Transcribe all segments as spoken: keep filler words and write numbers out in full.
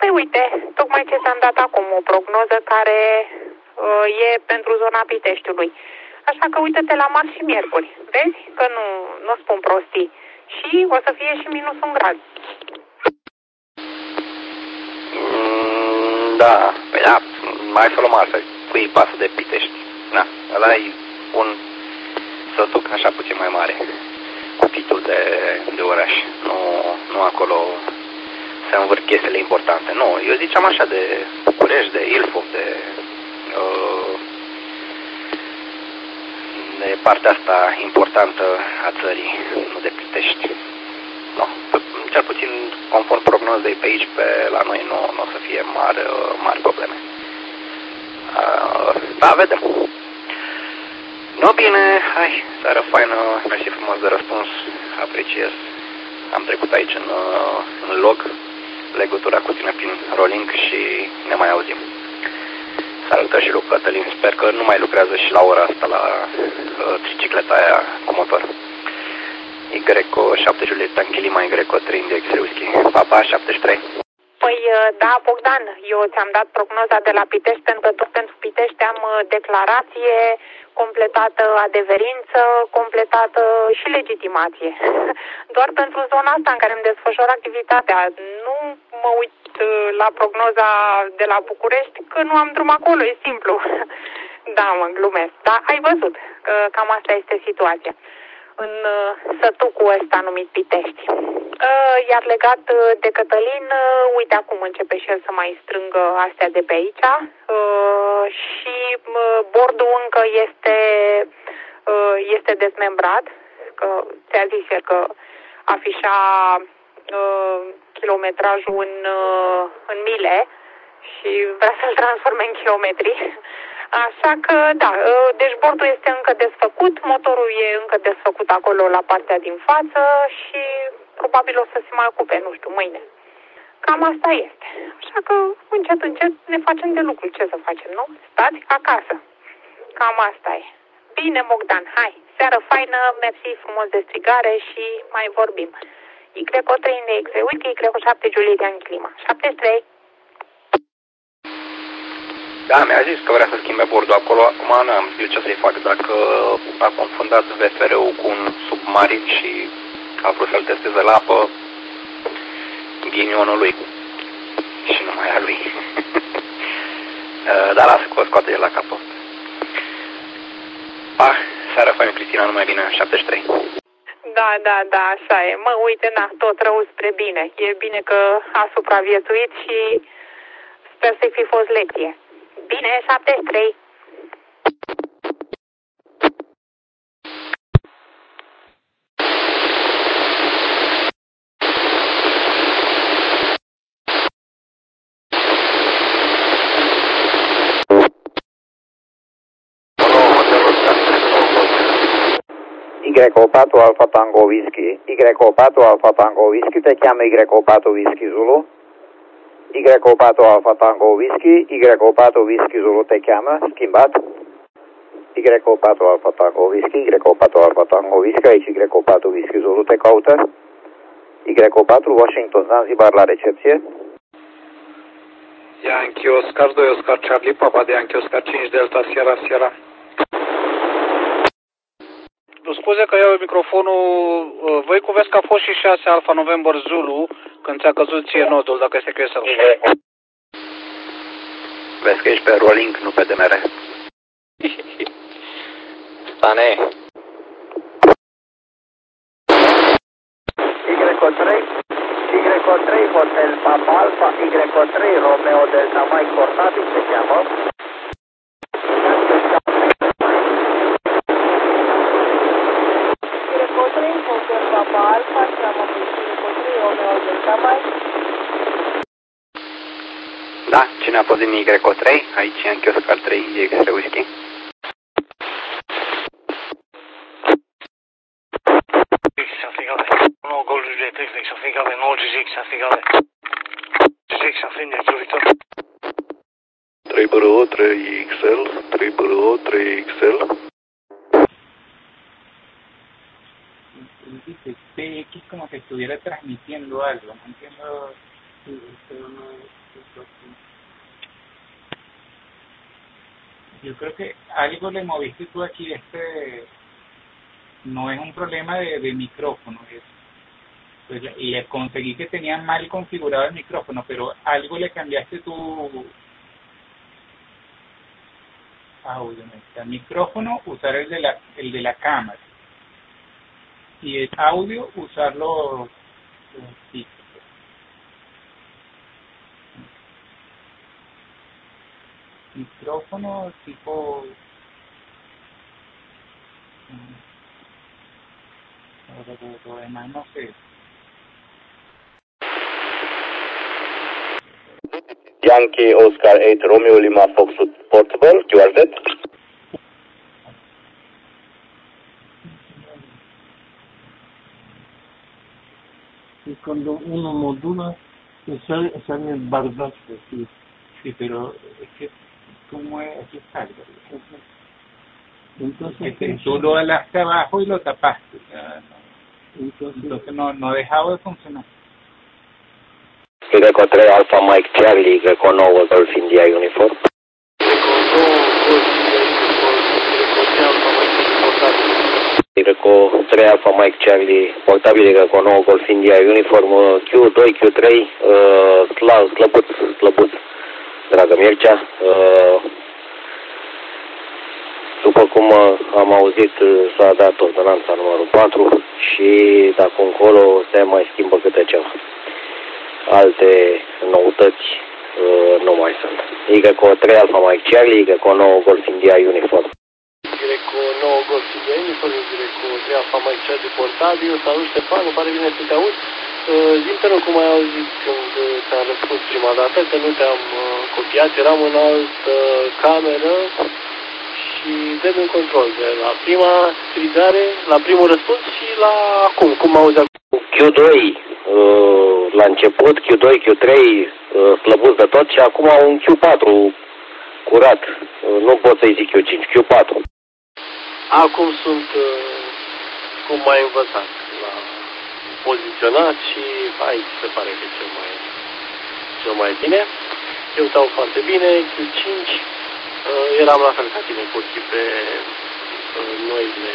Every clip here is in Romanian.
Păi uite, tocmai ce ți-am dat acum o prognoză care uh, e pentru zona Piteștiului. Așa că uite-te la marți și miercuri. Vezi că nu, nu spun prostii. Și o să fie și minus un grad. Mm, da, păi da, mai să luăm asta. Cui pasă de Pitești? Da, ăla e un sătuc așa puțin mai mare. Cu titlul de, de oraș. Nu, nu acolo se învârt chestiile importante. Nu, eu ziceam așa de București, de Ilfov, de... Uh, de partea asta importantă a țării, nu de Pitești. Nu, cel puțin conform prognozei pe aici, pe la noi, nu, nu o să fie mari, mari probleme. Uh, da, vedem. No, bine, hai, seară faină, mersi frumos de răspuns, apreciez. Am trecut aici în, în log legătura cu tine prin rolling și ne mai auzim. Salutări și lui Cătălin, sper că nu mai lucrează și la ora asta la uh, tricicleta aia cu motor. Y șapte Julieta Închilima, Y trei Index Reuski, Papa șaptezeci și trei. Păi da, Bogdan, eu ți-am dat prognoza de la Pitești, pentru că tot pentru Pitești am declarație completată, adeverință completată și legitimație. Doar pentru zona asta în care îmi desfășor activitatea. Nu mă uit la prognoza de la București, că nu am drum acolo, e simplu. Da, mă glumesc. Dar ai văzut că cam asta este situația în sătucul ăsta numit Pitești. Iar legat de Cătălin, uite acum începe și el să mai strângă astea de pe aici și bordul încă este, este dezmembrat, că ți-a zis el că afișa kilometrajul în, în mile și vrea să-l transforme în kilometri. Așa că, da, dashboardul este încă desfăcut, motorul e încă desfăcut acolo la partea din față și probabil o să se mai ocupe, nu știu, mâine. Cam asta este. Așa că, încet, încet ne facem de lucru. Ce să facem, nu? Stați acasă. Cam asta e. Bine, Bogdan, hai, seară faină, mersi frumos de strigare și mai vorbim. Y trei Index, uite, Y șapte Julieta în clima. șaptezeci și trei. Da, mi-a zis că vrea să schimbe bordul acolo. Acum nu am zis ce să-i fac. Dacă a confundat V F R-ul cu un submarin și a vrut să-l testeze la apă, ghinionul lui. Și numai a lui. Dar lasă că o scoate de la capăt. Pa, seara faină, Cristina, numai bine, șaptezeci și trei. Da, da, da, așa e. Mă, uite, na, tot rău spre bine. E bine că a supraviețuit și sper să-i fi fost lecție. Bine, șaptezeci și trei. Y patru Alfa Tango Whisky, Y patru Alfa Tango Whisky, te cheamă Y patru Whisky Zulu. Y patru Alfa Tango Whisky, Y patru Whisky Zulu te cheamă, schimbat. Y patru Alfa Tango Whisky, Y patru Alfa Tango Whisky, aici Y patru Whisky Zulu te caută. Y patru Washington Zanzibar la recepție. Yankee Oscar doi Oscar Charlie, Papa de Yankee Oscar cinci Delta Sierra Sierra. Scuze că iau microfonul, voi cu vezi că a fost și șase Alfa November Zulu când ți-a căzut ție nodul, dacă este că e să-l Vezi că ești pe rolling, nu pe D M R. Stane. Y trei, Y trei Hotel Papa Alfa, Y trei Romeo Delta Mike portabil se cheamă. Y trei Hotel Papa Alfa, cheamă pe Y trei Romeo Delta Mike. Da, cine a fost din Y trei? Aici e în Oscar trei X Whisky. No, Gold Juliet, X, afingale, no, G X, afingale. G X, afingale, Juliet. trei Bravo, trei X L, trei Bravo, trei X L. Dice P X como que estuviera transmitiendo algo, no entiendo Yo creo que algo le moviste tú aquí, este no es un problema de, de micrófono, es, pues, le conseguí que tenía mal configurado el micrófono, pero algo le cambiaste tú audio, el micrófono, usar el de la el de la cámara, y el audio usarlo sí. Micrófono tipo lo demás no sé. Yankee Oscar eight Romeo Lima Foxtrot Portable, Q R Z. Y cuando uno modula, sale, sale el bardazo, sí. Sí, pero es que, ¿cómo es? Aquí está. Entonces, que tú lo alaste abajo y lo tapaste. O sea, no, entonces, entonces no, no ha dejado de funcionar. Y tres Alpha Mike Charlie, Greco nouă Golf India Uniform. Greco trei Alpha Mike Charlie, portabil Greco nouă Golf India Uniform, Q doi, Q trei, uh, slăbuț, slăbuț, dragă Mircea. Uh, După cum am auzit, s-a dat ordonanța numărul patru și de acum încolo se mai schimbă câte ceva. Alte noutăți uh, nu mai sunt. Y trei Alpha Mike Charlie, Y nouă Golf India Uniform. Y nouă Golf India Uniform, Y trei Alpha Mike Charlie portabil. Salut Ștefan, îmi pare bine să te auzi. Uh, Zi-mi te rog cum ai auzit când te-am răspuns prima dată, că nu te-am uh, copiat, eram în altă cameră și dăm un control de la prima strigare, la primul răspuns și la acum, cum mă auzi acum. Q doi uh, la început, Q doi, Q trei uh, slăbuț de tot și acum un Q patru curat. Uh, nu pot să-i zic Q cinci, Q patru. Acum sunt uh, cum m-ai învățat la poziționat și aici se pare că e cel mai, cel mai bine. Eu stau foarte bine, Q cinci. Uh, eram la fel ca tine cu ochii pe uh, noile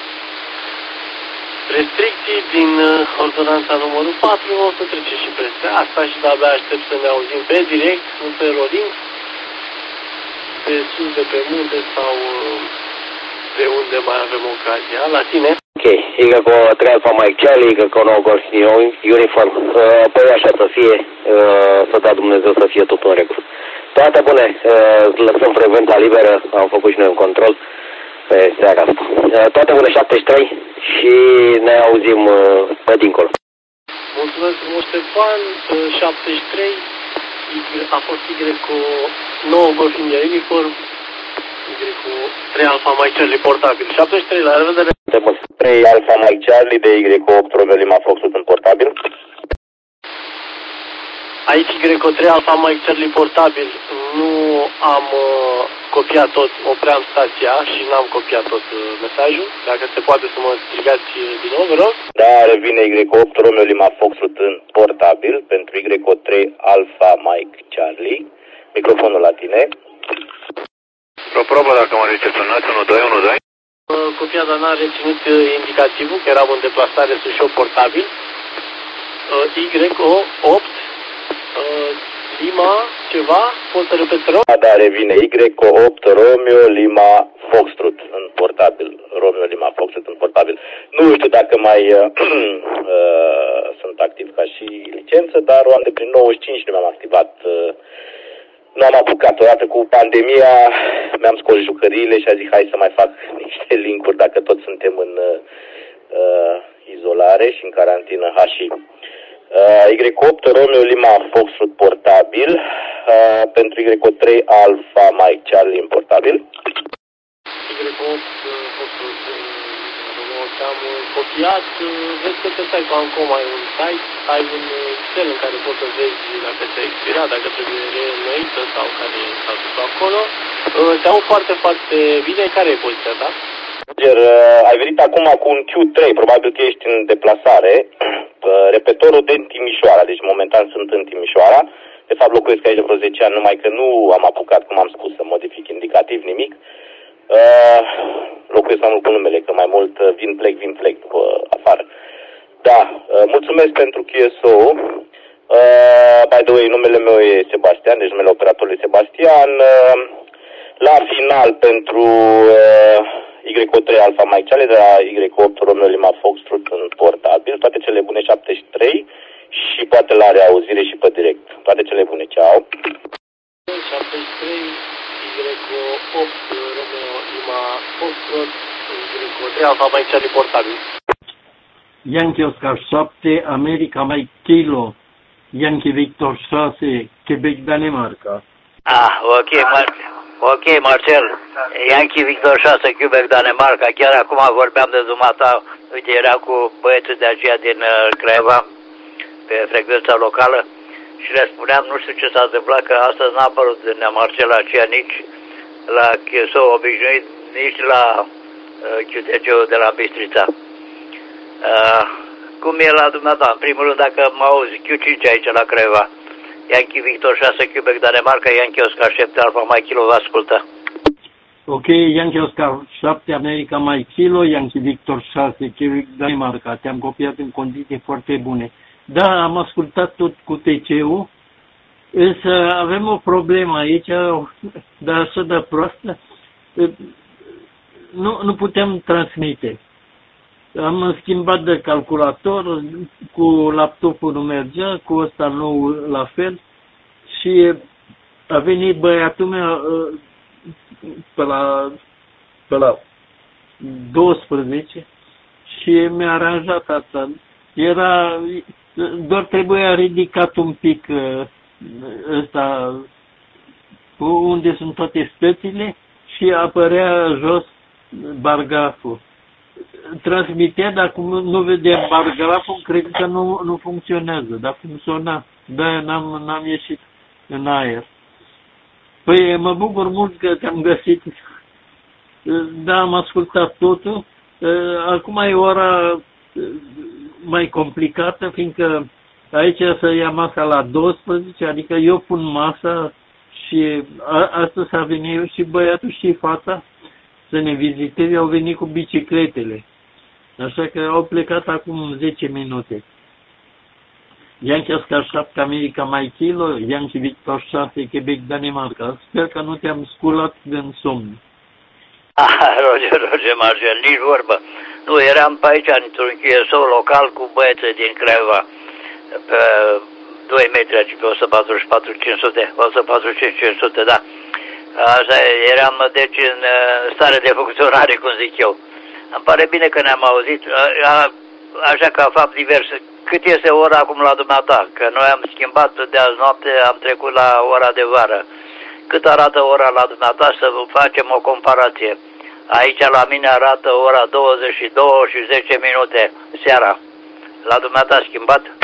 restricții din uh, ordonanța numărul patru. O să trecem și peste asta și de-abia aștept să ne auzim pe direct, nu pe rolling, pe sus de pe munte sau uh, pe unde mai avem ocazia. La tine. Ok, Y trei Alpha Mike Charlie, Y nouă Golf Uniform. Uh, păi așa să fie, uh, să dea Dumnezeu să fie tot în regulă. Toate bune, uh, lăsăm frecvența liberă, am făcut și noi un control pe seara asta. Uh, toate bune, șaptezeci și trei și ne auzim uh, pe dincolo. Mulțumesc frumos, Ștefan, uh, șaptezeci și trei, a fost Y nouă Golf India Uniform, Y trei Alpha Mike Charlie portabil. șaptezeci și trei, la revedere! trei Alpha Mike Charlie de Y opt Romeo Lima Foxtrot în portabil. Aici Y trei Alpha Mike Charlie portabil. Nu am uh, copiat tot, opream stația și n-am copiat tot uh, mesajul. Dacă se poate să mă strigați din nou, vă rog. Da, revine Y opt Romeo Lima Foxtrot în portabil pentru Y trei Alpha Mike Charlie. Microfonul la tine. O probă dacă mă recepționați, unu doi unu doi. Copia, dar n-a reținut indicativul, că eram în deplasare Sușov portabil. Y opt, Lima, ceva, poți să repeti, te rog? Da, da, revine Y opt Romeo Lima Foxtrot în portabil. Romeo Lima Foxtrot în portabil. Nu știu dacă mai uh, uh, sunt activ ca și licență, dar o am de prin nouăzeci și cinci, nu mi-am activat. Uh, nu am apucat odată cu pandemia, mi-am scos jucăriile și a zis hai să mai fac niște linkuri dacă tot suntem în uh, izolare și în carantină H I. Uh, Y opt Romeo Lima Foxtrot portabil uh, pentru Y trei Alpha Mike Charlie în portabil. Y opt Foxtrot te-am copiat, vezi că te stai cu Ancom, ai un site, ai un Excel în care poți să vezi dacă ți-a expirat, dacă trebuie reînnoită sau care e statusul acolo. Te-au foarte, foarte bine. Care e poziția ta? Roger, ai venit acum cu un Q trei, probabil că ești în deplasare. Repetorul din Timișoara, deci momentan sunt în Timișoara. De fapt locuiesc aici de vreo zece ani, numai că nu am apucat, cum am spus, să modific indicativ nimic. Uh, locuiesc mai mult cu numele, că mai mult vin, plec, vin, plec după afară. Da, uh, mulțumesc pentru Q S O. Uh, by the way, numele meu e Sebastian, deci numele operatorului Sebastian. Uh, la final pentru uh, Y O trei Alpha Mike Charlie de la Y O opt Romeo Lima Foxtrot în portabil. Toate cele bune, șaptezeci și trei. Și poate la reauzire și pe direct. Toate cele bune, ceau. șaptezeci și trei, Y O opt Romeo Lima Foxtrot, Y O trei Alpha Mike Charlie portabil. Yankee Oscar șapte, America Mike Kilo, Yankee Victor șase, Quebec, Danemarca. Ah, ok, Mar- ok, Marcel. Yankee Victor șase, Quebec, Danemarca. Chiar acum vorbeam de dumneata. Uite, era cu băieții de aceea din uh, Craiova, pe frecvența locală, și le spuneam, nu știu ce s-a întâmplat, că astăzi n-a apărut din Marcel aceea nici la Q S O obișnuit, nici la uh, Q T C-ul de la Bistrița. Uh, cum e la dumneata? În primul rând, dacă mă auzi, Q cinci aici la Craiova. Yankee Victor șase, Quebec, Danemarca, Yankee Oscar șapte, Alpha Mike Kilo, vă ascultă. Ok, Yankee Oscar șapte, America Mike Kilo, Yankee Victor șase, Quebec, Danemarca. Te-am copiat în condiții foarte bune. Da, am ascultat tot cu T C-ul, însă avem o problemă aici, dar așa de proastă, nu, nu putem transmite. Am schimbat de calculator, cu laptopul nu mergea, cu ăsta nou la fel, și a venit băiatul meu pe la, pe la douăsprezece și mi-a aranjat asta. Era, doar trebuia ridicat un pic ăsta, unde sunt toate stățile, și apărea jos bargraful. Transmitea, dar cum nu vedea bargraful, cred că nu, nu funcționează, dar funcționa. De-aia n-am, n-am ieșit în aer. Păi mă bucur mult că te-am găsit. Da, am ascultat totul. Acum e ora mai complicată, fiindcă aici să ia masa la douăsprezece, adică eu pun masa și astăzi a venit și băiatul și fata să ne viziteze, au venit cu bicicletele. Așa că au plecat acum zece minute. Yankee Oscar șapte, America Mike Kilo, Yankee Victor șase, Quebec, Danemarca. Sper că nu te-am sculat din somn. Ah, Roger, Roger, Marcel, nici vorbă. Nu, eram pe aici într-un Q S O local cu băieții din Craiova, pe doi metri, adică o sută patruzeci și patru cinci sute, o sută patruzeci și cinci cinci sute, da. Așa, eram deci în stare de funcționare, cum zic eu. Îmi pare bine că ne-am auzit, așa ca fapt divers. Cât este ora acum la dumneata? Că noi am schimbat de azi noapte, am trecut la ora de vară. Cât arată ora la dumneata, să facem o comparație? Aici la mine arată ora douăzeci și două și zece minute seara. La dumneata a schimbat?